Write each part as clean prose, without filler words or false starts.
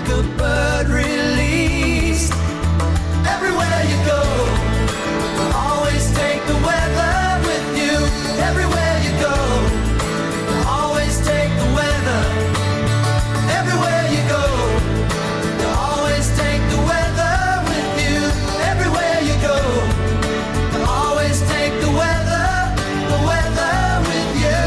like a bird released. Everywhere you go, always take the weather with you. Everywhere you go, always take the weather. Everywhere you go, always take the weather with you. Everywhere you go, always take the weather with you.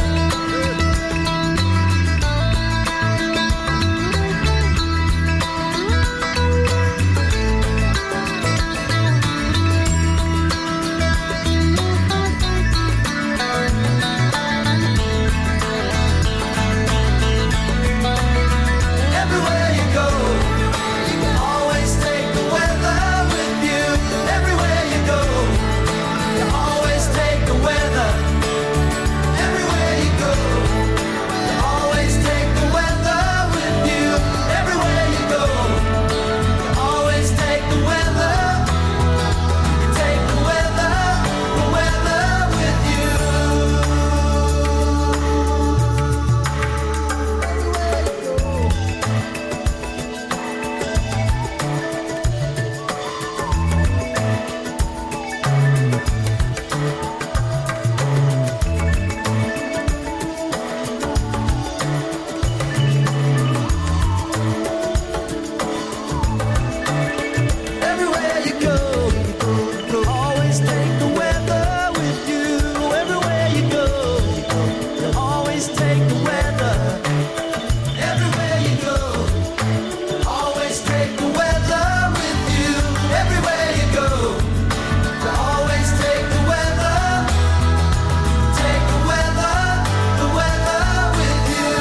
Everywhere you go, you can always take the weather with you. Everywhere you go, you always take the weather. Everywhere you go, you always take the weather with you. Everywhere you go, you always take the weather. You take the weather with you. Everywhere you go, you'll always take the weather with you. Everywhere you go, you'll always take the weather. Everywhere you go, always take the weather with you. Everywhere you go, you'll always take the weather. Take the weather with you.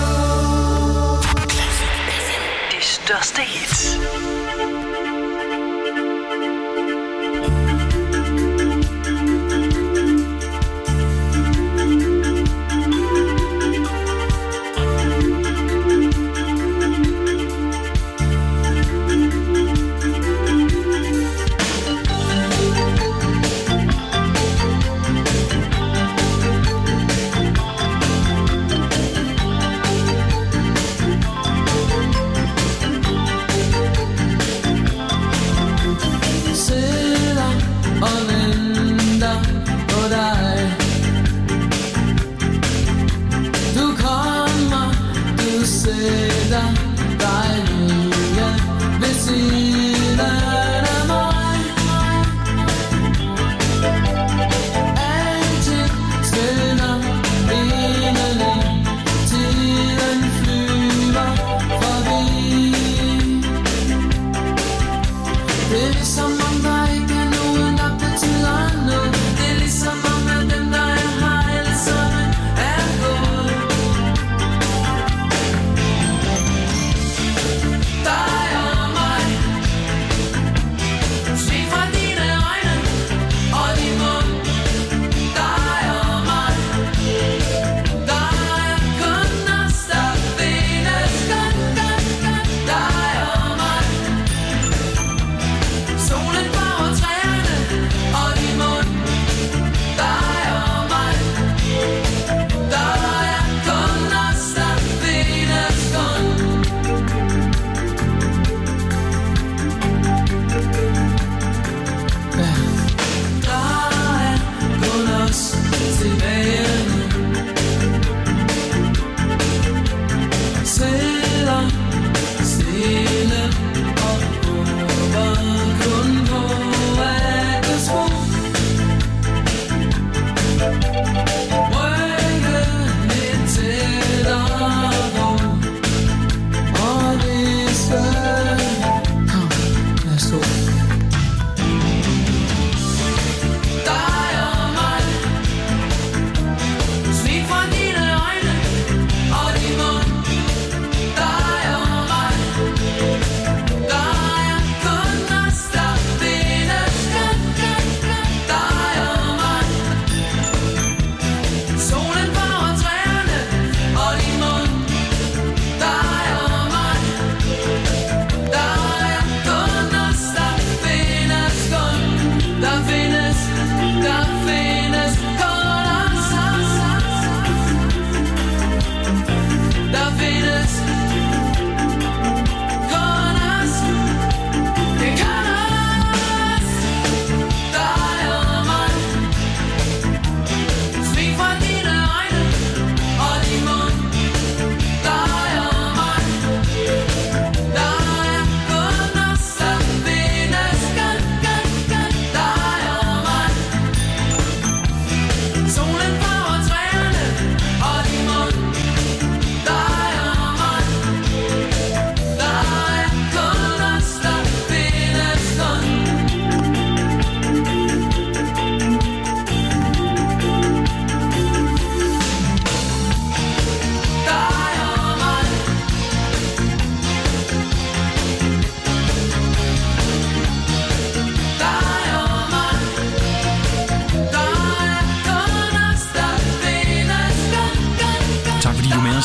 De største hits. Sidder og venter på dig. Du kommer, du sætter dig ned ved siden af mig. Alting skinner indeni, tiden flyver forbi. Det er ligesom om der ikke er nogen, der betyder noget. Det er ligesom om at dem, der er her alle sammen, er gået. Dig og mig, se fra dine øjne og din mund. Dig og mig, der er kun os, der findes kun. Dig og mig, solen farver træerne og din mund. Dig og mig, der er kun os, der findes kun.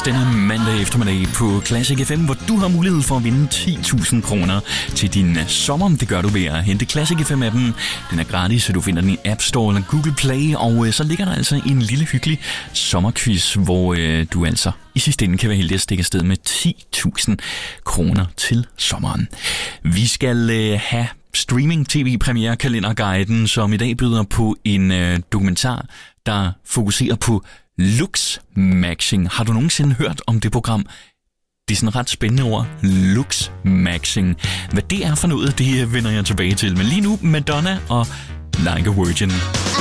denne mandag eftermiddag på Classic FM, hvor du har mulighed for at vinde 10.000 kroner til din sommer. Det gør du ved at hente Classic FM-appen. Den er gratis, så du finder den i App Store eller Google Play. Og så ligger der altså en lille hyggelig sommerquiz, hvor du altså i sidste ende kan være heldig at stikke afsted med 10.000 kroner til sommeren. Vi skal have streaming-tv-premiere-kalenderguiden, som i dag byder på en dokumentar, der fokuserer på looks-matching. Har du nogensinde hørt om det program? Det er sådan et ret spændende ord, looks-matching. Hvad det er for noget, det vender jeg tilbage til. Men lige nu, Madonna og Like a Virgin.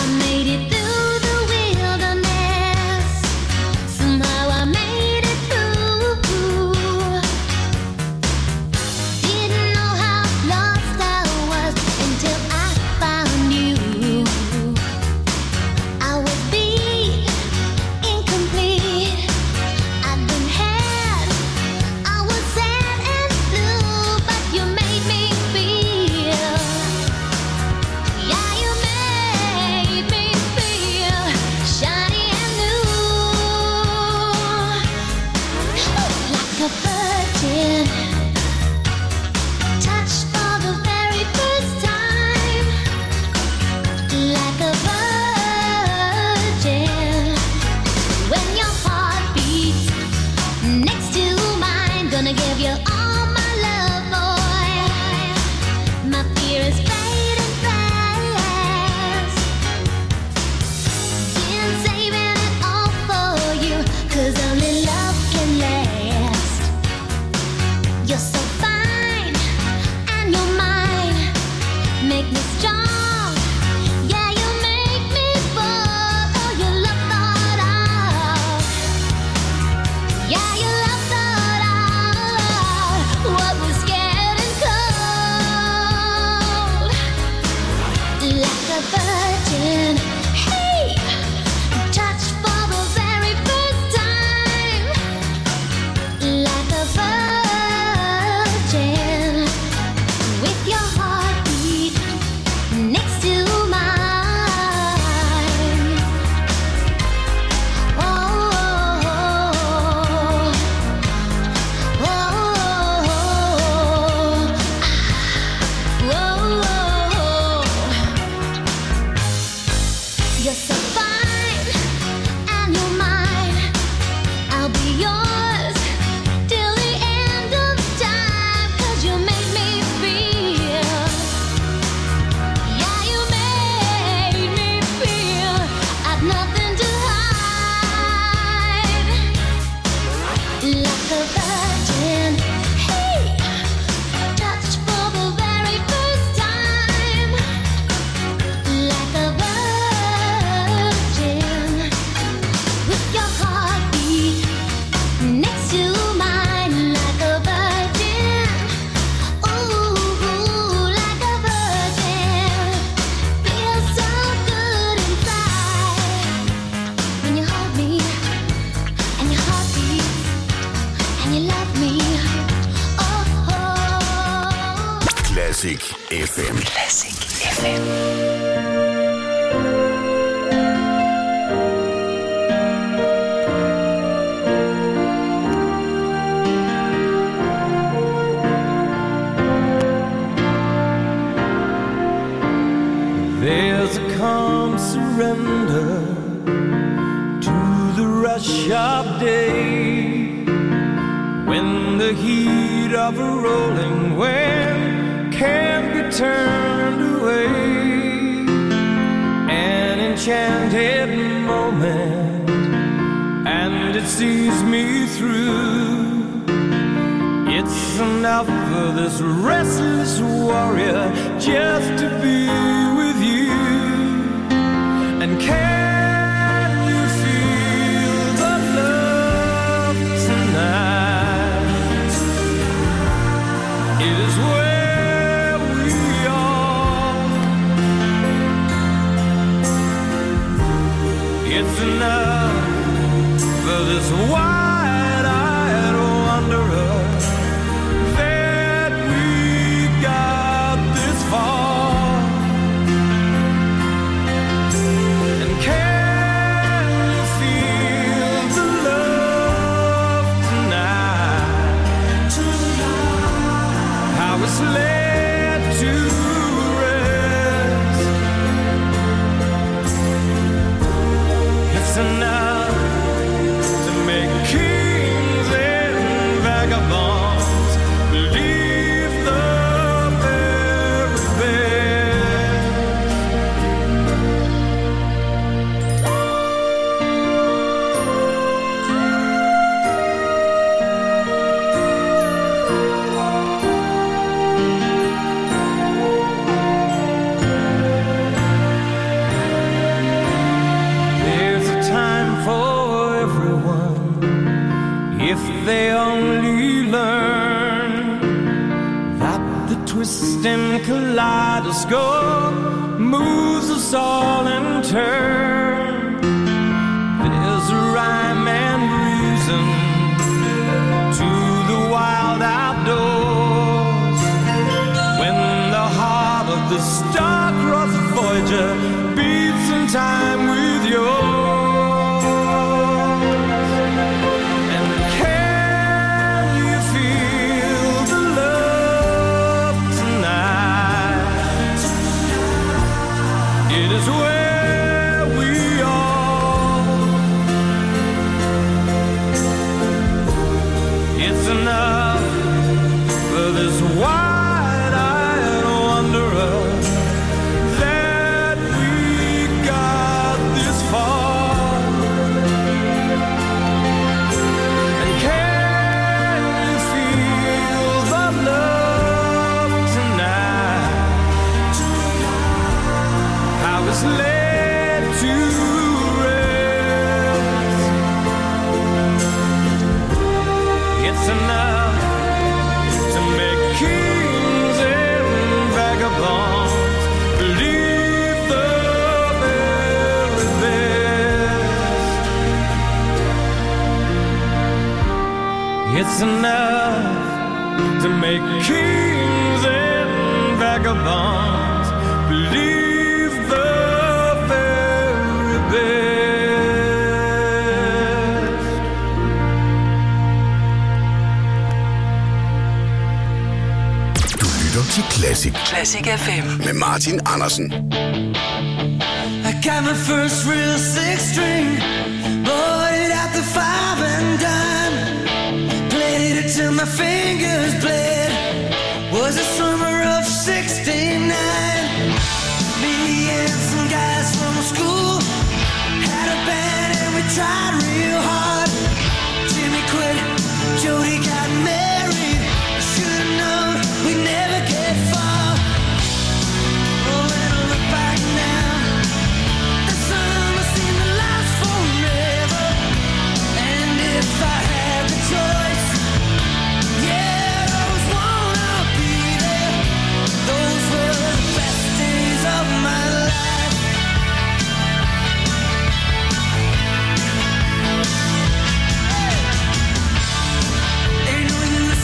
Classic FM. Classic FM. There's a calm surrender to the rush of day, when the heat of a rolling wind can't be turned away. An enchanted moment, and it sees me through. It's enough for this restless warrior just to be with you. And can you feel the love tonight? It is where we are. It's enough for this wide-eyed wanderer that we got this far. And can twisting kaleidoscope moves us all in turn. There's a rhyme and reason to the wild outdoors. When the heart of the star-crossed Voyager beats in time with yours. Where we are, it's enough for this wide-eyed wanderer that we got this far. And can you feel the love tonight? How it's led to rest. It's enough to make kings and vagabonds believe the very best. It's enough to make kings and vagabonds believe the very best. Du lytter til Classic Classic FM. med Martin Andersen. I got my first real six string, bought it at the 5 and dime, played it till my fingers bled. Was the summer of '69. Me and some guys from school had a band and we tried real hard. Jimmy quit, Jody got married. I should've known we'd never get far. Oh, when I look back now, the summer seemed to last forever. And if I had the choice, yeah, I'd always wanna be there. Those were the best days of my life. Ain't no use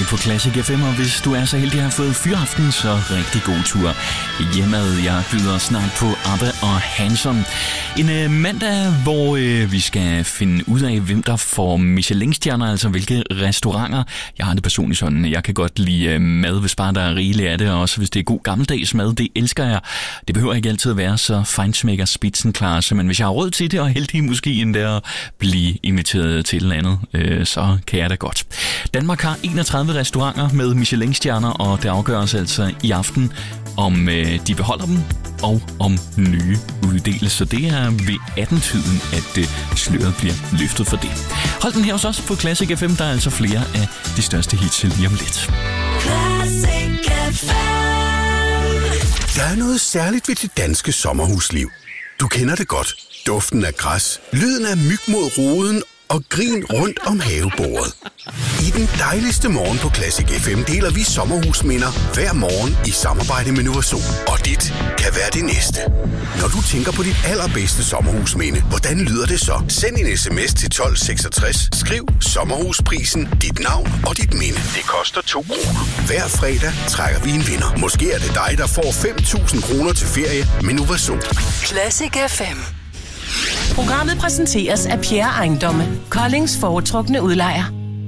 på Classic FM, og hvis du er så heldig at have fået fyraften, så rigtig god tur hjemad. Jeg byder snart på ABBA og Hanson. En mandag, hvor vi skal finde ud af, hvem der får Michelin-stjerner, altså hvilke restauranter. Jeg har det personligt sådan, jeg kan godt lide mad, hvis bare der er rigeligt af det, og også hvis det er god gammeldags mad, det elsker jeg. Det behøver ikke altid at være så feinschmecker spitzenklasse, men hvis jeg har råd til det, og heldig måske endda at blive inviteret til et eller andet, så kan jeg da godt. Danmark har 31 restauranter med Michelin-stjerner, og det afgøres altså i aften, om de beholder dem, og om nye uddeles. Så det er ved 18-tiden, at sløret bliver løftet for det. Hold den her hos os på Classic FM, der er altså flere af de største hits lige om lidt. Classic FM. Der er noget særligt ved det danske sommerhusliv. Du kender det godt. Duften af græs, lyden af myg mod roden og grin rundt om havebordet. I den dejligste morgen på Classic FM deler vi sommerhusminder hver morgen i samarbejde med Novasol. Og dit kan være det næste. Når du tænker på dit allerbedste sommerhusminde, hvordan lyder det så? Send en sms til 1266, skriv sommerhusprisen, dit navn og dit minde. Det koster 2 kroner. Hver fredag trækker vi en vinder. Måske er det dig, der får 5.000 kroner til ferie med Novasol. Classic FM. Programmet præsenteres af Pierre Ejendomme, Koldings foretrukne udlejer.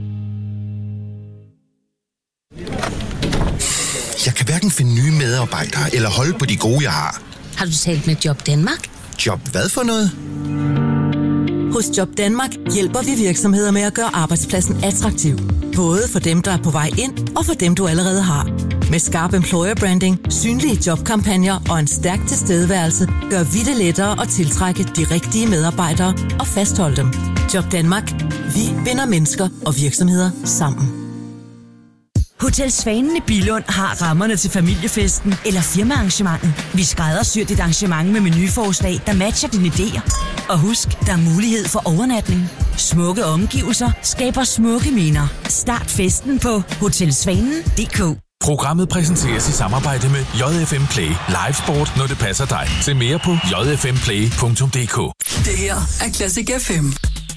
Jeg kan hverken finde nye medarbejdere eller holde på de gode, jeg har. Har du talt med Job Danmark? Job hvad for noget? Hos Job Danmark hjælper vi virksomheder med at gøre arbejdspladsen attraktiv. Både for dem, der er på vej ind, og for dem, du allerede har. Med skarp employer branding, synlige jobkampagner og en stærk tilstedeværelse, gør vi det lettere at tiltrække de rigtige medarbejdere og fastholde dem. Job Danmark. Vi binder mennesker og virksomheder sammen. Hotel Svanen i Billund har rammerne til familiefesten eller firmaarrangementet. Vi skræddersyr dit arrangement med menuforslag, der matcher dine idéer. Og husk, der er mulighed for overnatning. Smukke omgivelser skaber smukke minder. Start festen på hotelsvanen.dk. Programmet præsenteres i samarbejde med JFM Play. Live sport, når det passer dig. Se mere på jfmplay.dk. Det her er Classic FM.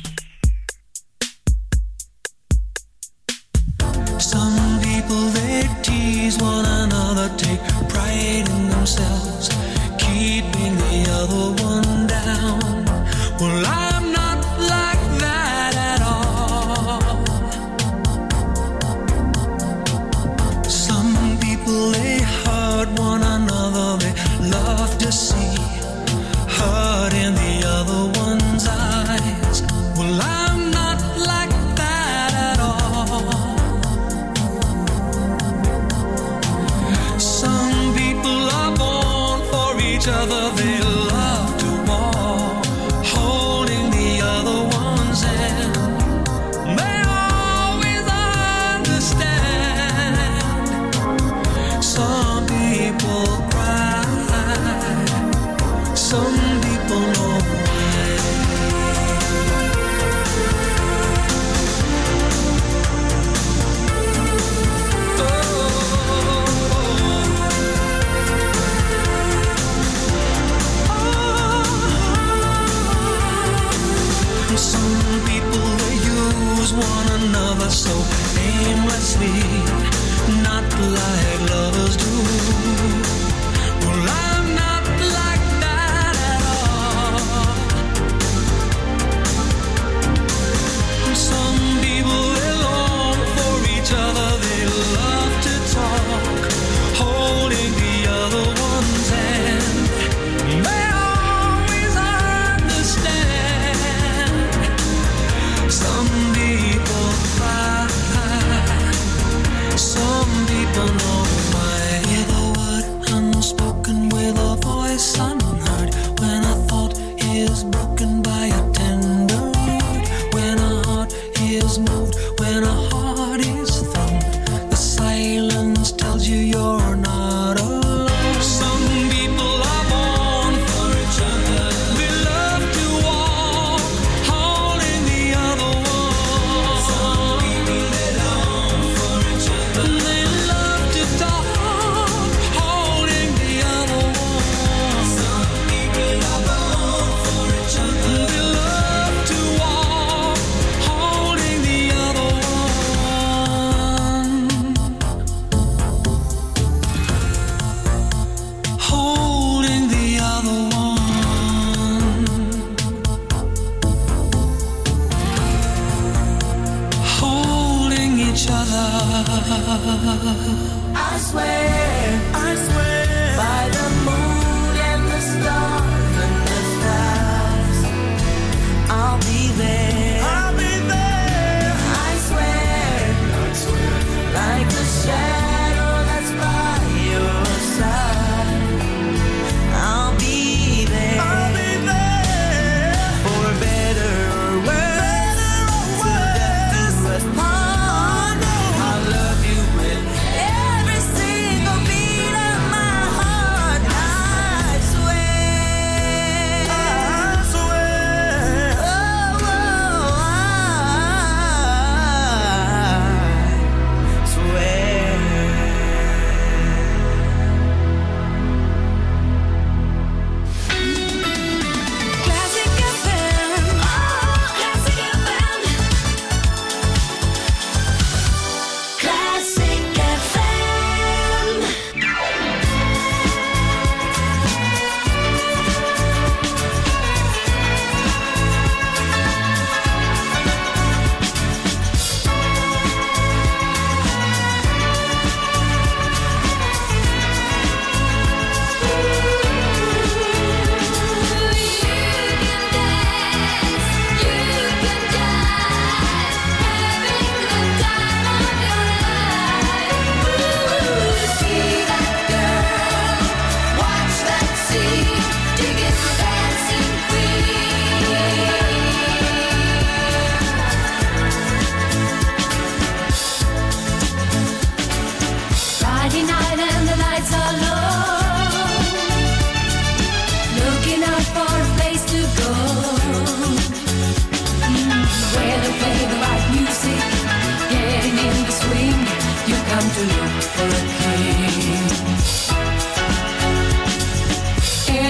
Some people they tease one another, take pride in themselves, keeping the other one down. Well, I'm not like that at all. Some people they hurt one another, they love to see hurt in the other one's eyes. Well, I'm not like that at all. Some people are born for each other, they love to walk, holding the other one's hand. They always understand. Some people cry, some people know why. Some people they use one another so aimlessly, not like lovers do. Well, I'm not like that at all. Some people they long for each other, they love to talk, holding the other one's hand. They always understand. Some people cry, some people know why.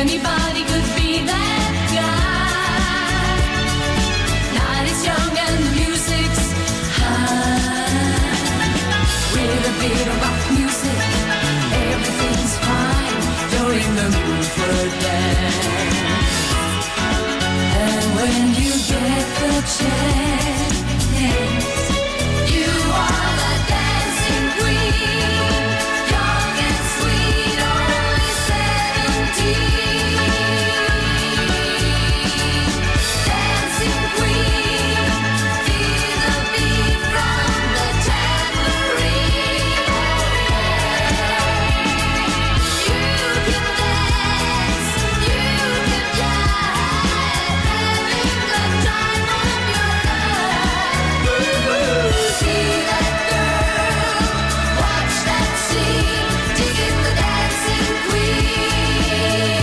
Anybody could be that guy. Night is young and the music's high. With a bit of rock music, everything's fine. You're in the mood for a dance. And when you get the chance, you are the dancing queen. Young and sweet, only 17. Dancing queen, feel the beat from the tambourine. You can dance, you can jive, having the time of your life. See that girl, watch that scene, digging the dancing queen.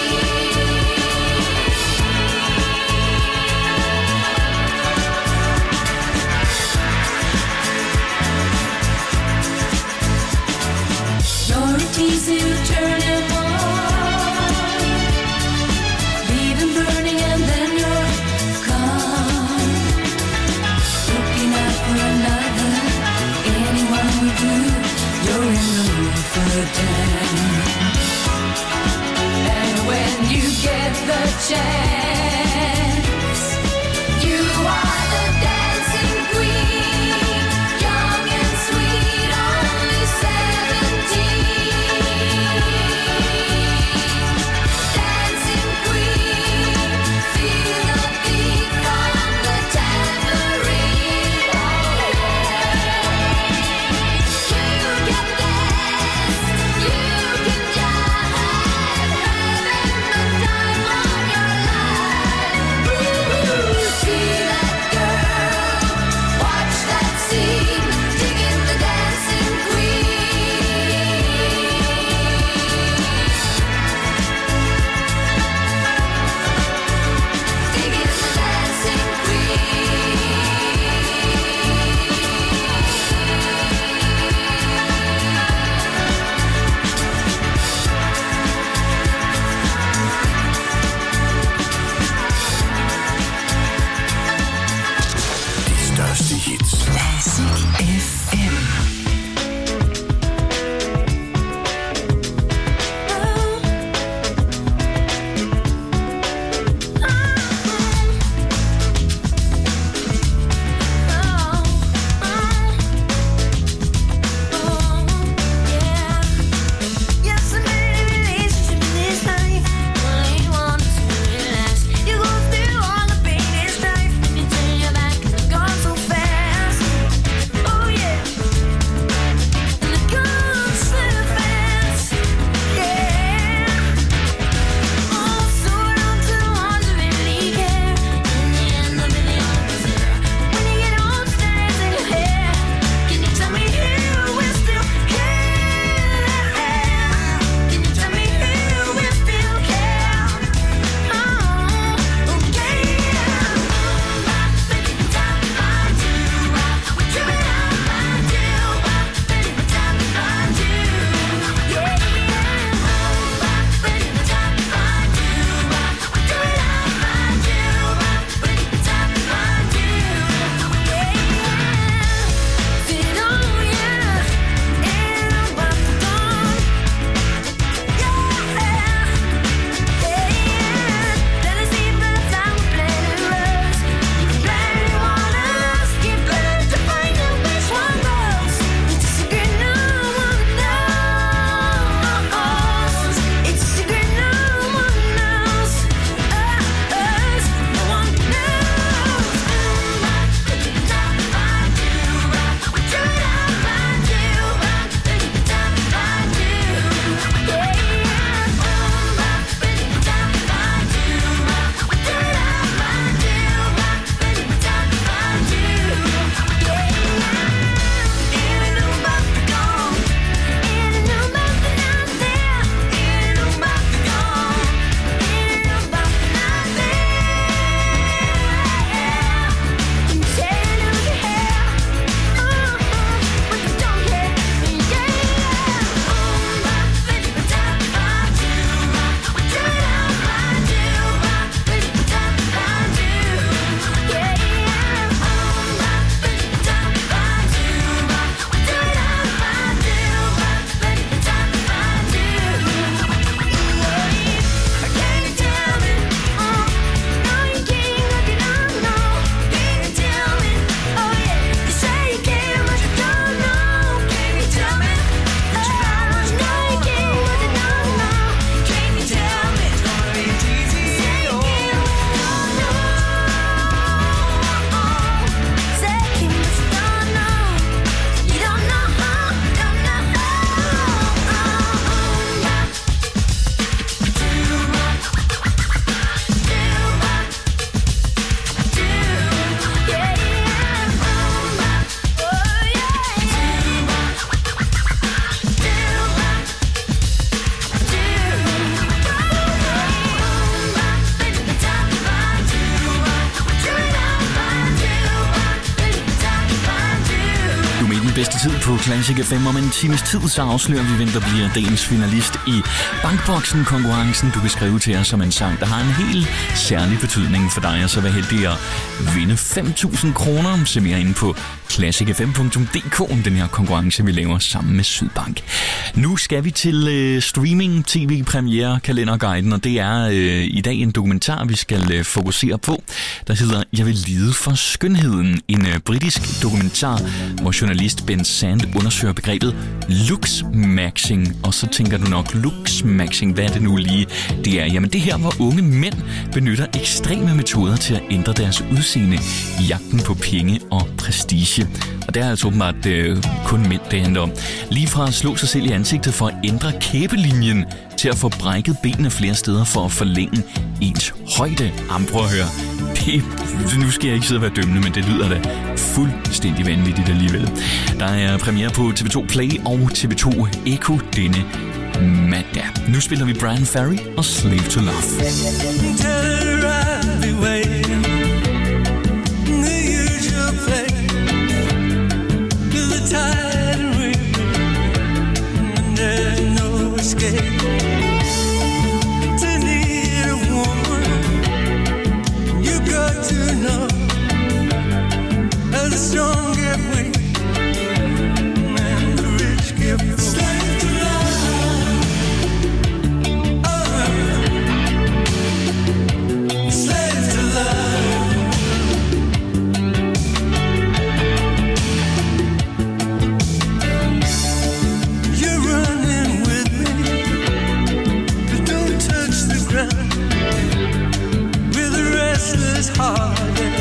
You're a teaser, you turn him on, leave him burning and then you're gone. Looking out for another, anyone will do. You're in the mood for a dance. And when you get the chance, you are the dancing queen. Young and sweet, only 17. Dancing queen, feel the beat from the tambourine. You can dance, you can jive, having the time of your life. bedste tid på Classic FM. Om en times tid, så afslører vi, hvem der bliver dagens finalist i Bankboksen-konkurrencen. Du kan skrive til os som en sang, der har en helt særlig betydning for dig, og så vær heldig at vinde 5.000 kroner. Se mere inde på classicfm.dk om den her konkurrence, vi laver sammen med Sydbank. Nu skal vi til streaming, tv-premiere, kalenderguiden, og det er i dag en dokumentar, vi skal fokusere på, der hedder Jeg vil lide for skønheden. En britisk dokumentar, hvor journalist Ben Sand undersøger begrebet looksmaxing. Og så tænker du nok, looksmaxing, hvad er det nu lige? Det er, jamen det her, hvor unge mænd benytter ekstreme metoder til at ændre deres udseende i jagten på penge og prestige. Og det er altså åbenbart kun mænd, det handler om. Lige fra at slå sig selv i ansigtet for at ændre kæbelinjen, til at få brækket benene flere steder for at forlænge ens højde. Prøv at høre. Nu skal jeg ikke sidde og være dømmende, men det lyder da fuldstændig vanvittigt alligevel. Der er premiere på TV2 Play og TV2 Echo denne mandag. Nu spiller vi Brian Ferry og Slave to Love. Strong get weak, and the rich get full. Slave to love, slave to love. You're running with me, but don't touch the ground. With a restless heart.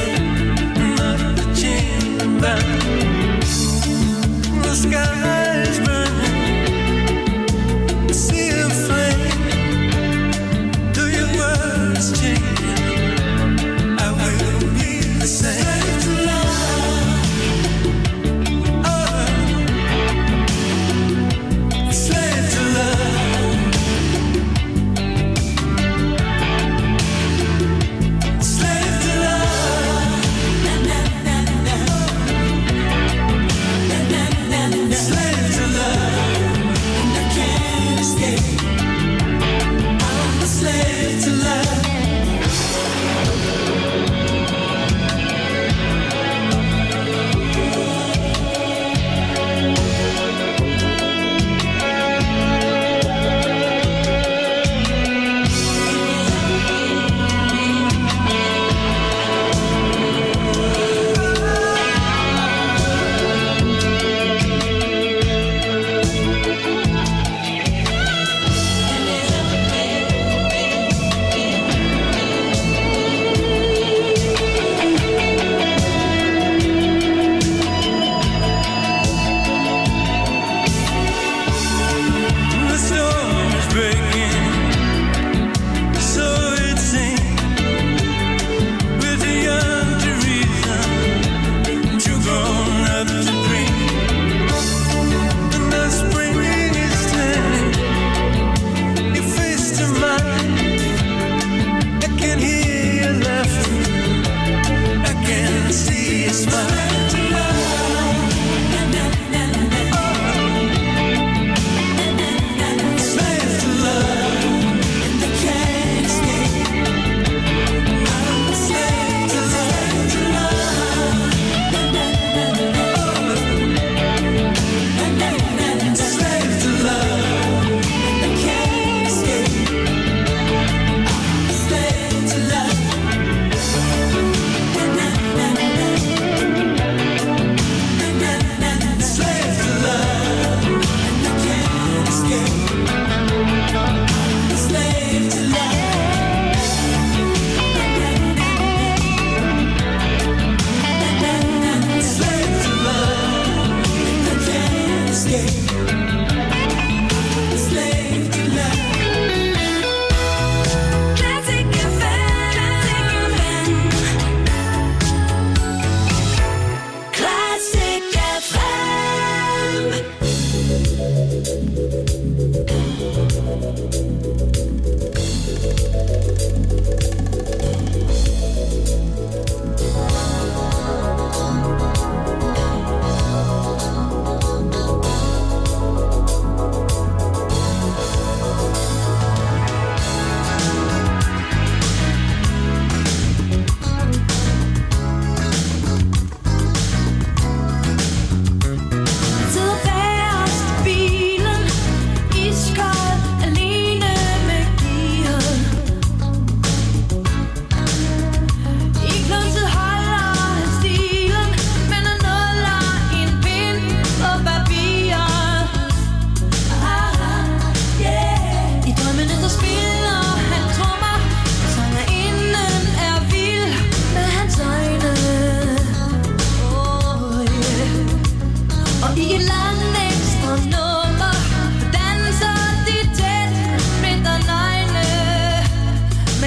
The sky is burning, the sea of flame. Though your words change, I will be the same. Slave to love, slave to love, slave to love. Slave to love, and I can't escape. I'm a slave to love.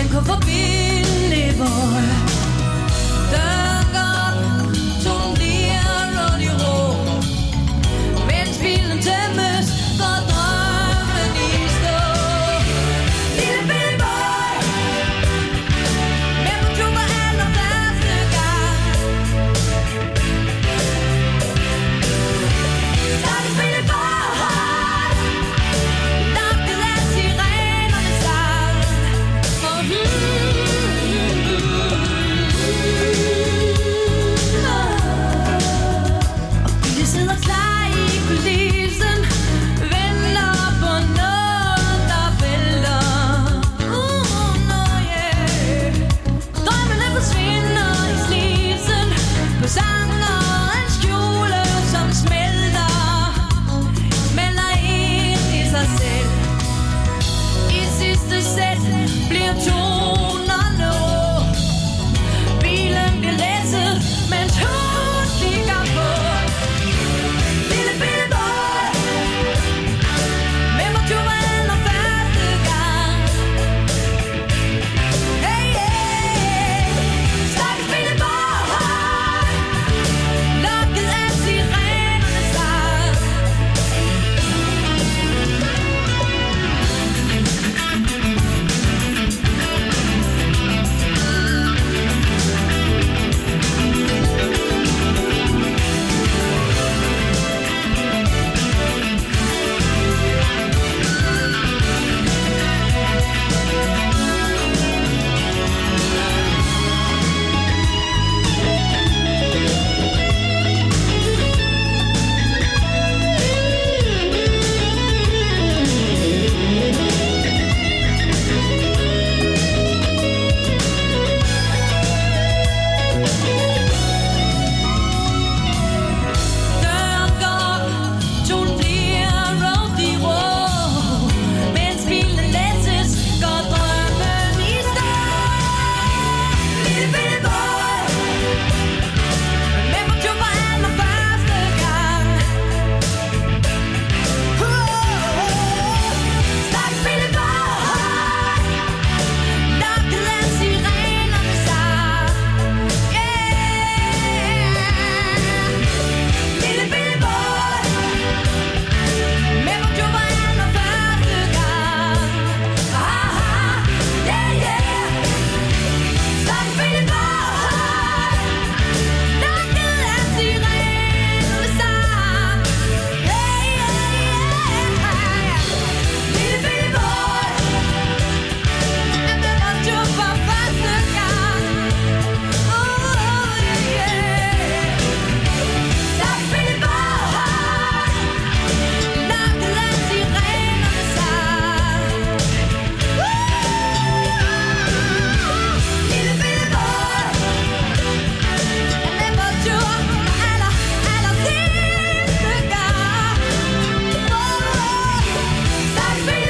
Den kunne forbinde vores døren tonerer og de råb. Mens bilen tæmmes, går drømmen i stå. Lille bitte boy, med på tur for allerførste gang. Stakkels bitte boy, lokket af sirenernes sang. Og bilen sidder klar i kulissen, venter på noget, der vælter. No, yeah. Drømmene forsvinder i slisen på sangerens kjole, som smelter ind i sig selv. I sidste sæt bliver toner nå. Bilen bliver læsset, mens hun kigger på. Lille bitte boy, med på tur for allerførste gang. Hey, hey, stakkels bitte boy, lokket af sirenernes sang. Døren går, tonerer og de råb. Mens bilen læsses, går drømmen i stå. Lille bitte boy, med på tur for allerførste gang. Stakkels bitte boy, lokket af sirenernes sang. Lille bitte boy, med på tur for allerførste gang. Yeah, yeah. Stakkels bitte boy, lokket af sirenernes sang. Yeah, yeah. Lille bitte boy, med på tur for første gang. Yeah. Stakkels bitte boy, lokket af sirenernes sang. Lille bitte boy, med på tur for allersidste gang. Stakkels bitte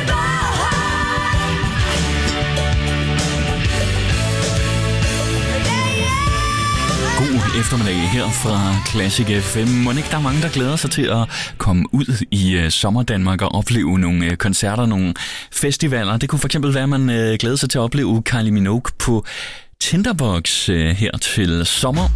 God eftermiddag her fra Classic FM. Må ikke der er mange, der glæder sig til at komme ud i sommerdanmark og opleve nogle koncerter, nogle festivaler. Det kunne for eksempel være, at man glæder sig til at opleve Kylie Minogue på Tinderbox her til sommer.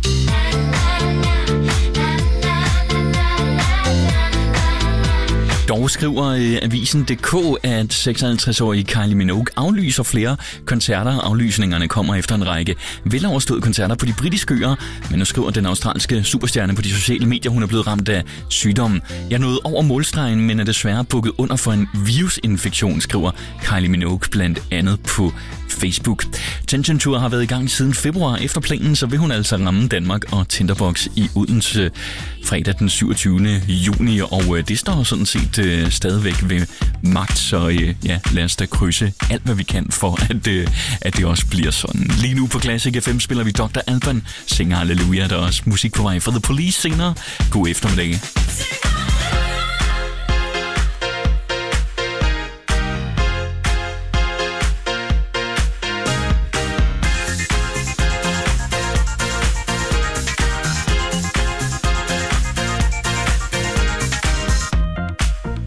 Dog skriver avisen.dk, at 56-årige Kylie Minogue aflyser flere koncerter. Aflysningerne kommer efter en række veloverståede koncerter på de britiske øer, men nu skriver den australske superstjerne på de sociale medier, hun er blevet ramt af sygdommen. Jeg nåede over målstregen, men er desværre bukket under for en virusinfektion, skriver Kylie Minogue blandt andet på Facebook. Tension Tour har været i gang siden februar. Efter planen så vil hun altså ramme Danmark og Tinderbox i Odense fredag den 27. juni, og det står sådan set stadigvæk ved magt, så ja, lad os da krydse alt, hvad vi kan for, at det også bliver sådan. Lige nu på Classic FM spiller vi Dr. Alban, synger Halleluja, der er også musik på vej fra The Police senere. God eftermiddag.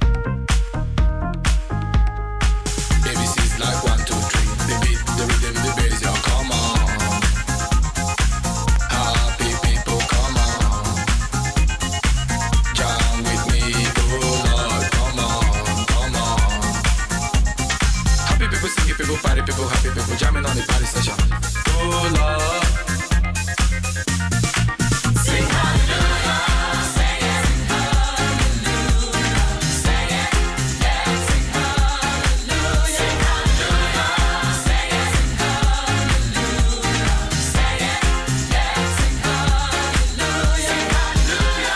ABC's like 1, 2, 3. They beat the rhythm, party session. Oh Lord. Sing hallelujah, sing it, hallelujah, sing it, yeah, sing hallelujah, sing hallelujah, sing it, hallelujah, sing it, yeah, sing hallelujah, sing hallelujah.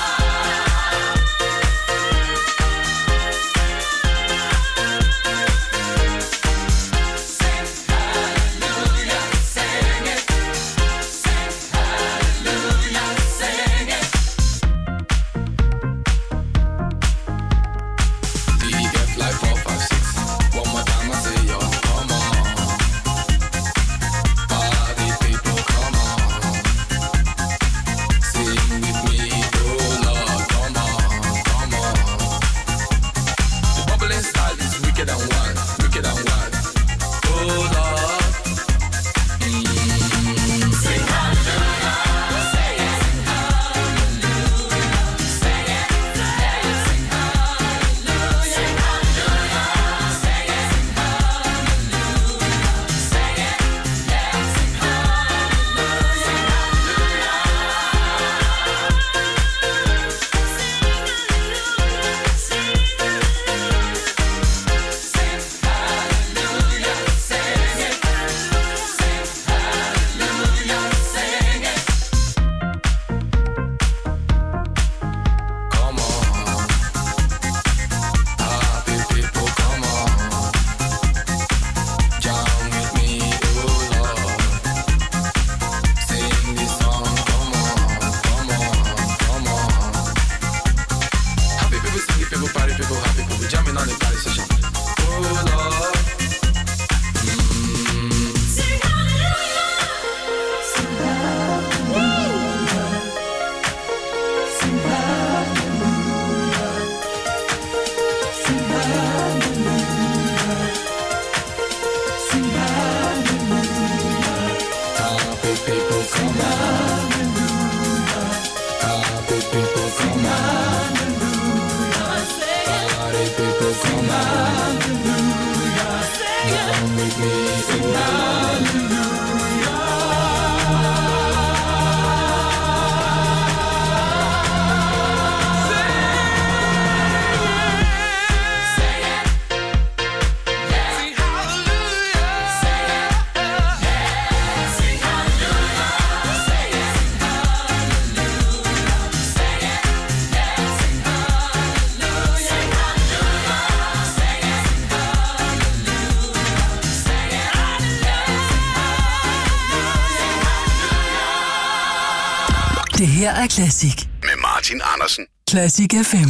Det her er Classic. Med Martin Andersen. Classic FM.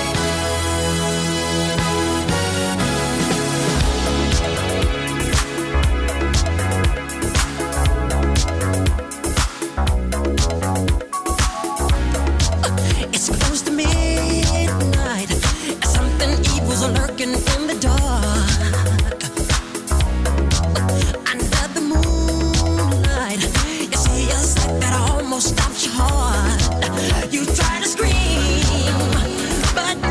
It's close to midnight. Something evil's lurking in the dark. Under the moonlight, you see a sight that almost stops your heart. You try to scream, but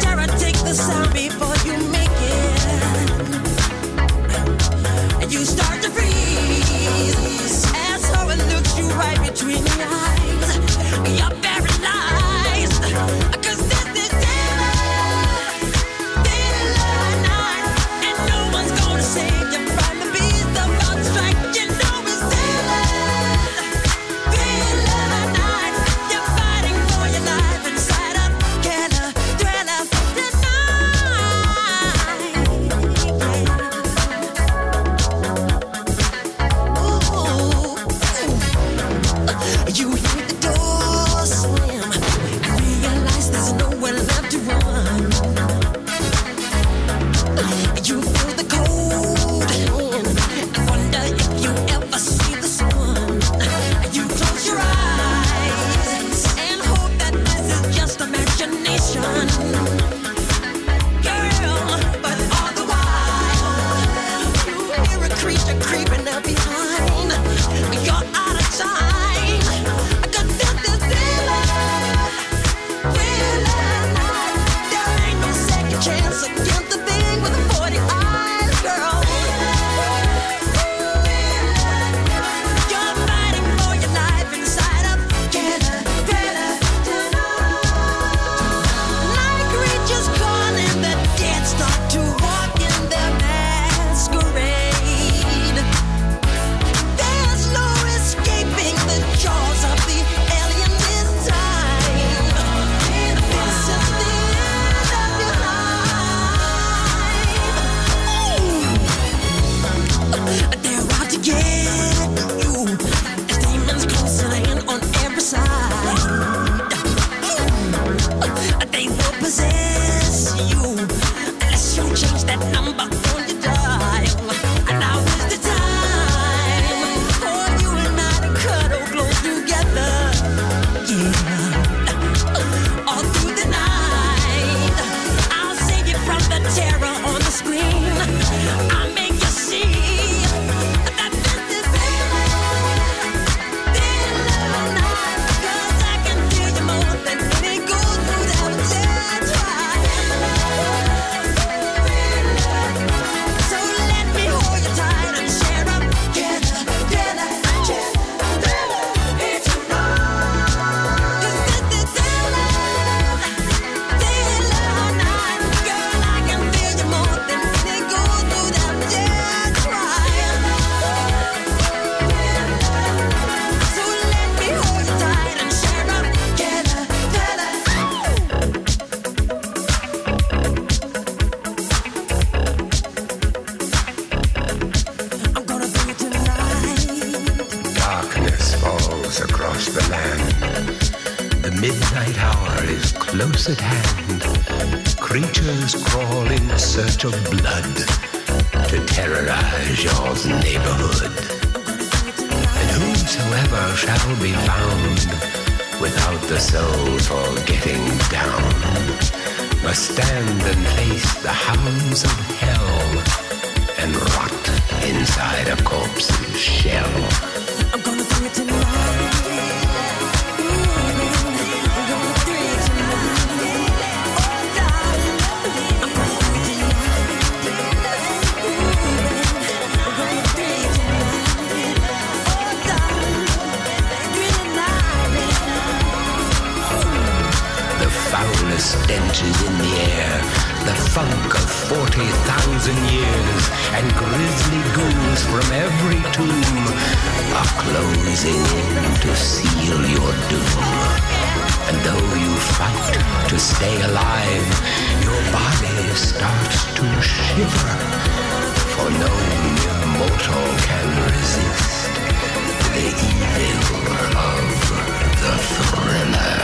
midnight hour is close at hand. Creatures crawl in search of blood to terrorize your neighborhood. And whosoever shall be found without the soul for getting down must stand and face the hounds of hell and rot inside a corpse's shell. I'm gonna do it tonight. Foulest stenches in the air, the funk of 40,000 years, and grisly ghouls from every tomb are closing in to seal your doom. And though you fight to stay alive, your body starts to shiver, for no mere mortal can resist the evil of the thriller.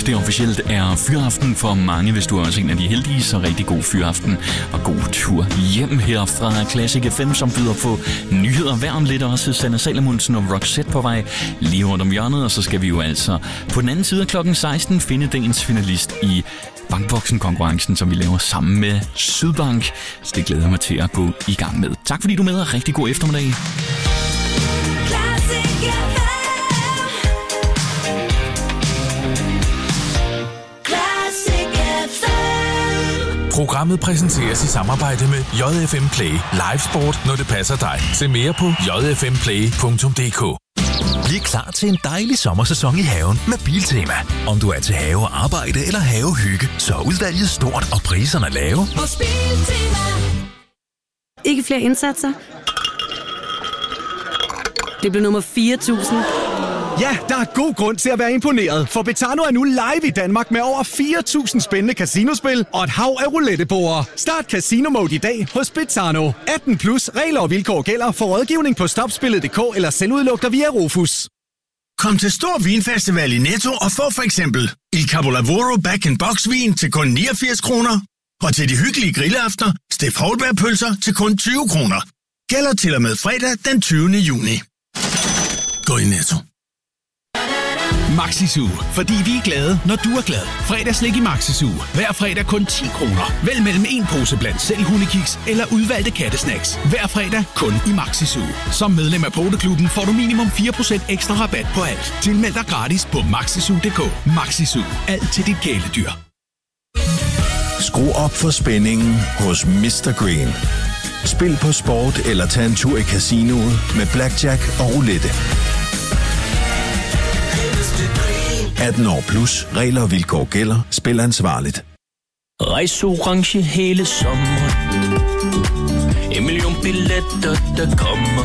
at det officielt er fyraften for mange. Hvis du er også en af de heldige, så rigtig god fyraften og god tur hjem her fra Classic FM, som byder på nyheder hver om lidt. Også Sanna Salomonsen og Roxette på vej lige rundt om hjørnet. Og så skal vi jo altså på den anden side af klokken 16 finde dagens finalist i Bankboksen-konkurrencen, som vi laver sammen med Sydbank. Så det glæder jeg mig til at gå i gang med. Tak fordi du er med, og rigtig god eftermiddag. Programmet præsenteres i samarbejde med JFM Play. Live sport, når det passer dig. Se mere på jfmplay.dk. Bliv klar til en dejlig sommersæson i haven med Biltema. Om du er til have og arbejde eller havehygge, så er udvalget stort og priserne lave. Hos Biltema. Ikke flere indsatser? Det blev nummer 4.000. Ja, der er god grund til at være imponeret, for Betano er nu live i Danmark med over 4.000 spændende casinospil og et hav af rouletteborde. Start Casino Mode i dag hos Betano. 18 plus regler og vilkår gælder for rådgivning på stopspillet.dk eller selvudlugter via Rofus. Kom til Stor Vinfestival i Netto og få for eksempel Il Capolavoro Back-in-Box vin til kun 89 kroner. Og til de hyggelige grilleaftener, Steff Holberg-pølser til kun 20 kroner. Gælder til og med fredag den 20. juni. Gå i Netto. Maxi-Zoo, fordi vi er glade, når du er glad. Fredagslik i Maxi-Zoo. Hver fredag kun 10 kroner. Vælg mellem en pose blandt selv hundekiks eller udvalgte kattesnacks. Hver fredag kun i Maxi-Zoo. Som medlem af Poteklubben får du minimum 4% ekstra rabat på alt. Tilmeld dig gratis på maxizoo.dk. Maxi-Zoo. Alt til dit kæledyr. Skru op for spændingen hos Mr. Green. Spil på sport eller tag en tur i casinoet med blackjack og roulette. 18 år plus. Regler og vilkår gælder. Spil ansvarligt. Rejs orange hele sommeren. 1 million billetter, der kommer.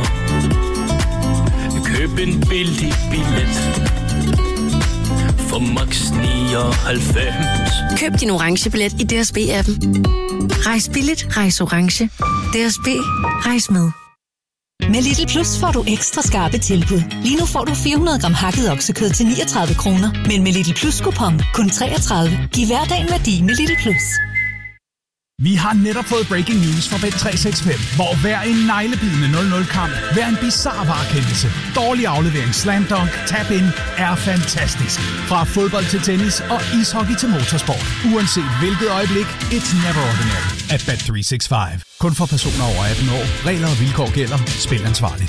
Køb en billig billet for max 99. Køb din orange billet i DSB-appen. Rejs billigt, rejs orange. DSB, rejs med. Med Lidl Plus får du ekstra skarpe tilbud. Lige nu får du 400 gram hakket oksekød til 39 kroner. Men med Lidl Plus-kupon kun 33. Giv hverdagen værdi med Lidl Plus. Vi har netop fået breaking news fra Bet365, hvor hver en neglebidende 0-0-kamp, hver en bizarre varekendelse, dårlig aflevering, slam dunk, tap-in er fantastisk. Fra fodbold til tennis og ishockey til motorsport. Uanset hvilket øjeblik, it's never ordinary at Bet365. Kun for personer over 18 år. Regler og vilkår gælder. Spil ansvarligt.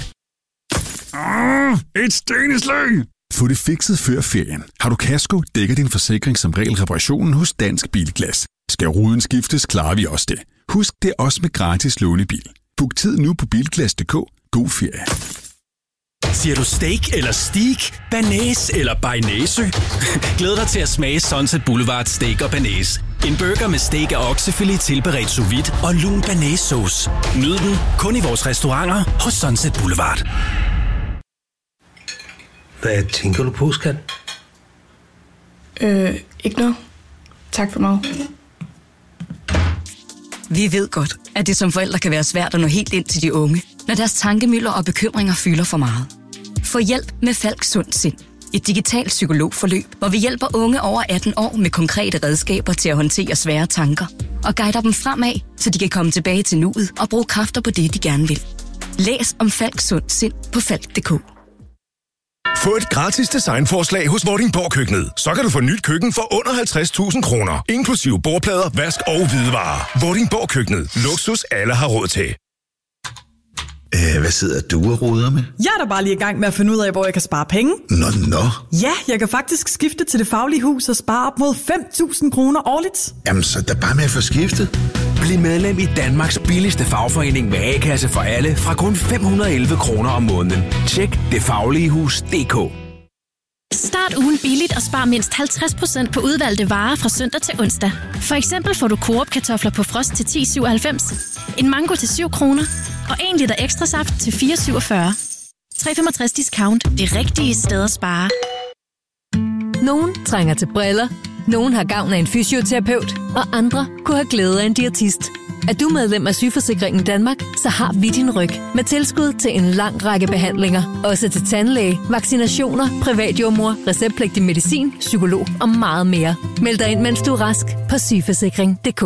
Et steneslag! Få det fikset før ferien. Har du kasko, dækker din forsikring som regel reparationen hos Dansk Bilglas. Skal ruden skiftes, klarer vi også det. Husk, det er også med gratis lånebil. Book tid nu på Bilglas.dk. God ferie. Siger du steak eller steak, banæs eller bearnaise? Glæd dig til at smage Sunset Boulevard Steak og Banæs. En burger med steak og oksefilet tilberedt sous vide og lun banæssauce. Nyd den kun i vores restauranter hos Sunset Boulevard. Hvad tænker du på, skat? Ikke noget. Tak for meget. Vi ved godt, at det som forældre kan være svært at nå helt ind til de unge, når deres tankemylder og bekymringer fylder for meget. Få hjælp med Falk Sund Sind. Et digitalt psykologforløb, hvor vi hjælper unge over 18 år med konkrete redskaber til at håndtere svære tanker og guider dem fremad, så de kan komme tilbage til nuet og bruge kræfter på det, de gerne vil. Læs om Falk Sund Sind på falk.dk. Få et gratis designforslag hos Vordingborg Køkkenet. Så kan du få nyt køkken for under 50.000 kroner. Inklusive bordplader, vask og hvidevarer. Vordingborg Køkkenet. Luksus alle har råd til. Hvad sidder du og roder med? Jeg er da bare lige i gang med at finde ud af, hvor jeg kan spare penge. Nå. Ja, jeg kan faktisk skifte til Det Faglige Hus og spare op mod 5.000 kroner årligt. Jamen, så er bare med at få skiftet. Bliv medlem i Danmarks billigste fagforening med A-kasse for alle fra kun 511 kroner om måneden. Tjek detfagligehus.dk. Start ugen billigt og spar mindst 50% på udvalgte varer fra søndag til onsdag. For eksempel får du Coop-kartofler på frost til 10,97, en mango til 7 kroner og 1 liter ekstra saft til 4,47. 3,65 discount. Det rigtige sted at spare. Nogen trænger til briller, nogen har gavn af en fysioterapeut, og andre kunne have glæde af en diætist. Er du medlem af Sygeforsikringen Danmark, så har vi din ryg med tilskud til en lang række behandlinger. Også til tandlæge, vaccinationer, privatjordmor, receptpligtig medicin, psykolog og meget mere. Meld dig ind, mens du er rask på sygeforsikring.dk.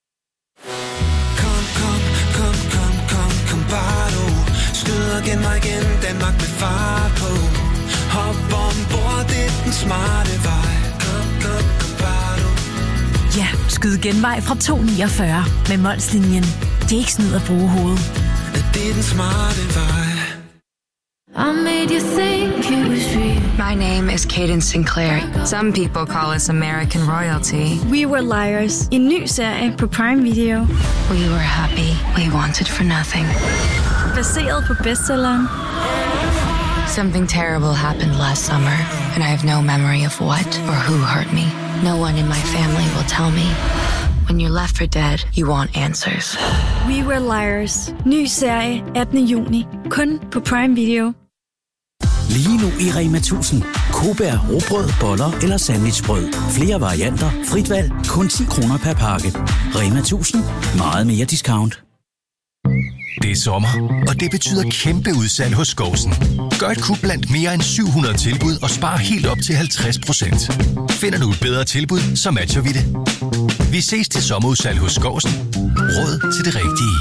Skyd og gen mig igen, Danmark med far på. Hop ombord, det er den smarte vej. Kom, Bado. Ja, skyd genvej fra 249 med Molslinjen. Det er ikke snyd at bruge hovedet. Det er den smarte vej. I made you think it was real. My name is Cadence Sinclair. Some people call us American royalty. We Were Liars. En ny serie på Prime Video. We were happy. We wanted for nothing. Baseret på bestselleren. Something terrible happened last summer, and I have no memory of what or who hurt me. No one in my family will tell me. When you're left for dead, you want answers. We Were Liars. Ny serie 18. juni. Kun på Prime Video. Lige nu i Rema 1000. Kobær, rugbrød, boller eller sandwichbrød. Flere varianter, frit valg, kun 10 kroner per pakke. Rema 1000. Meget mere discount. Det er sommer, og det betyder kæmpe udsalg hos Skousen. Gør et kub blandt mere end 700 tilbud og spar helt op til 50%. Finder du et bedre tilbud, så matcher vi det. Vi ses til sommerudsalg hos Skousen. Råd til det rigtige.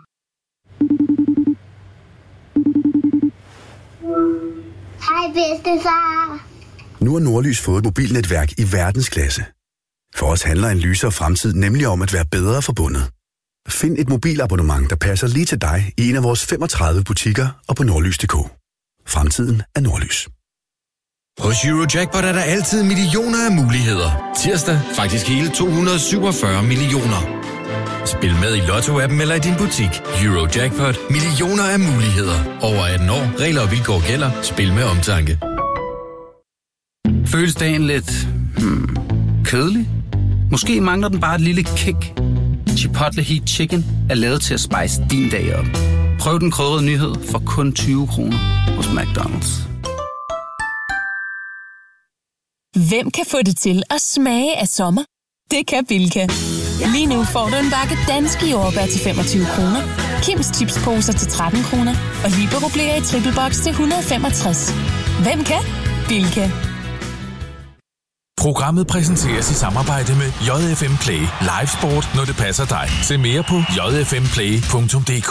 Hej bedstefar. Nu har Nordlys fået et mobilnetværk i verdensklasse. For os handler en lysere fremtid nemlig om at være bedre forbundet. Find et mobilabonnement, der passer lige til dig i en af vores 35 butikker og på nordlys.dk. Fremtiden er Nordlys. Hos Eurojackpot er der altid millioner af muligheder. Tirsdag faktisk hele 247 millioner. Spil med i Lotto-appen eller i din butik. Eurojackpot. Millioner af muligheder. Over 18 år. Regler og vilkår gælder. Spil med omtanke. Føles dagen lidt kedelig? Måske mangler den bare et lille kick. Chipotle Heat Chicken er lavet til at spice din dag op. Prøv den krydrede nyhed for kun 20 kroner hos McDonald's. Hvem kan få det til at smage af sommer? Det kan Bilka. Lige nu får du en bakke danske jordbær til 25 kroner, Kims chipsposer til 13 kroner og Libero Blære i triple box til 165. Hvem kan? Bilka. Programmet præsenteres i samarbejde med JFM Play. Live sport, når det passer dig. Se mere på jfmplay.dk.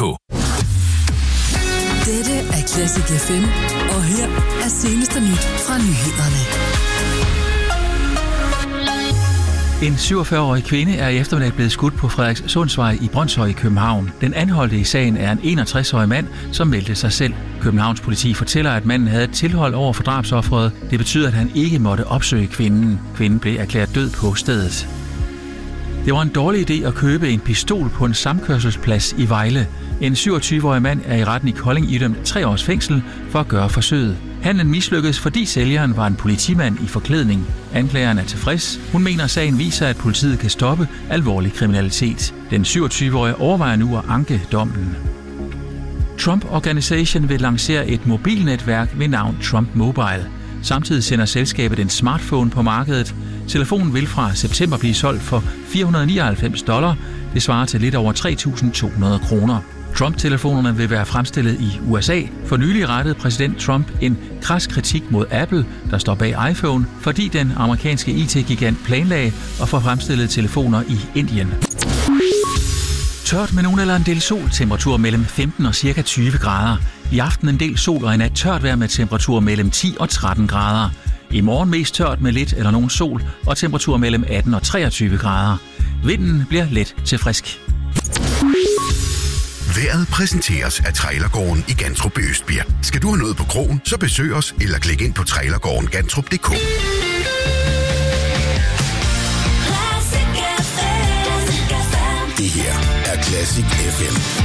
Dette er Classic FM, og her er seneste nyt fra nyhederne. En 47-årig kvinde er i eftermiddag blevet skudt på Frederikssundsvej i Brønshøj i København. Den anholdte i sagen er en 61-årig mand, som meldte sig selv. Københavns politi fortæller, at manden havde et tilhold over for drabsofferet. Det betyder, at han ikke måtte opsøge kvinden. Kvinden blev erklæret død på stedet. Det var en dårlig idé at købe en pistol på en samkørselsplads i Vejle. En 27-årig mand er i retten i Kolding idømt 3 års fængsel for at gøre forsøget. Handlen mislykkedes, fordi sælgeren var en politimand i forklædning. Anklageren er tilfreds. Hun mener, at sagen viser, at politiet kan stoppe alvorlig kriminalitet. Den 27-årige overvejer nu at anke dommen. Trump Organization vil lancere et mobilnetværk ved navn Trump Mobile. Samtidig sender selskabet en smartphone på markedet. Telefonen vil fra september blive solgt for $499. Det svarer til lidt over 3.200 kroner. Trump-telefonerne vil være fremstillet i USA. For nylig rettede præsident Trump en kras kritik mod Apple, der står bag iPhone, fordi den amerikanske IT-gigant planlagde at få fremstillet telefoner i Indien. Tørt med nogen eller en del sol, temperatur mellem 15 og ca. 20 grader. I aften en del sol og en nat tørt vejr med temperatur mellem 10 og 13 grader. I morgen mest tørt med lidt eller nogen sol og temperatur mellem 18 og 23 grader. Vinden bliver let til frisk. Vejret præsenteres af Trailergården i Gantrup Østbjerg. Skal du have noget på krogen, så besøg os eller klik ind på trailergårdengantrup.dk. Det her er Classic FM.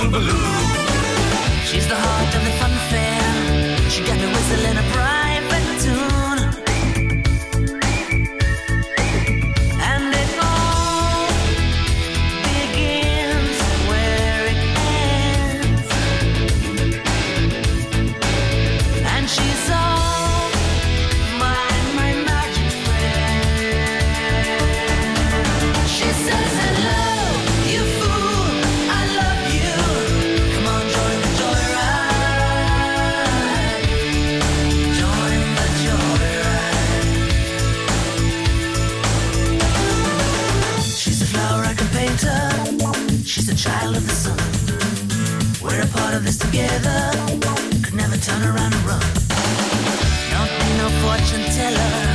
She's the heart of the fun fair. She got me whistling a private tune. And it all begins where it ends. And she's all my magic friend. She says, hello, you fool, I love you. Come on, join the joyride. Join the joyride. She's a flower I can paint her. She's a child of the sun. We're a part of this together. Could never turn around and run. Don't need no fortune teller.